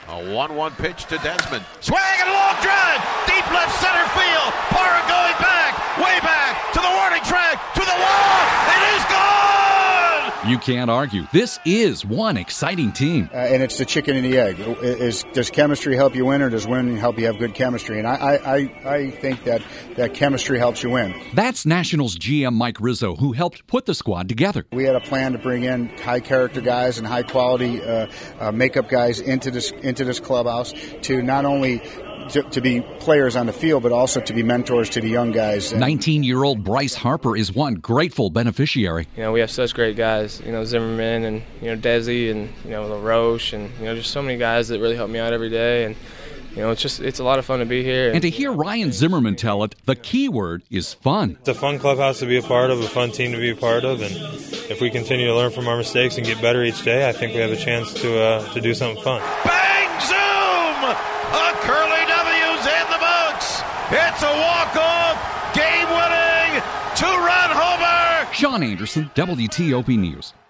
A 1-1 pitch to Desmond. Swing and a long drive. Deep left center field. Parra going back, way back to the warning track, to the wall. It is gone! You can't argue. This is one exciting team. And it's the chicken and the egg. Does chemistry help you win, or does winning help you have good chemistry? And I think that chemistry helps you win. That's Nationals GM Mike Rizzo, who helped put the squad together. We had a plan to bring in high-character guys and high-quality makeup guys into this clubhouse to not only to be players on the field, but also to be mentors to the young guys. 19-year-old Bryce Harper is one grateful beneficiary. We have such great guys, Zimmerman and, Desi and, LaRoche and, just so many guys that really help me out every day. And, it's a lot of fun to be here. And to hear Ryan Zimmerman tell it, the key word is fun. It's a fun clubhouse to be a part of, a fun team to be a part of, and if we continue to learn from our mistakes and get better each day, I think we have a chance to do something fun. Bang! Zoom! A Curly W's in the books! It's a walk-off, game-winning, 2-run homer! Sean Anderson, WTOP News.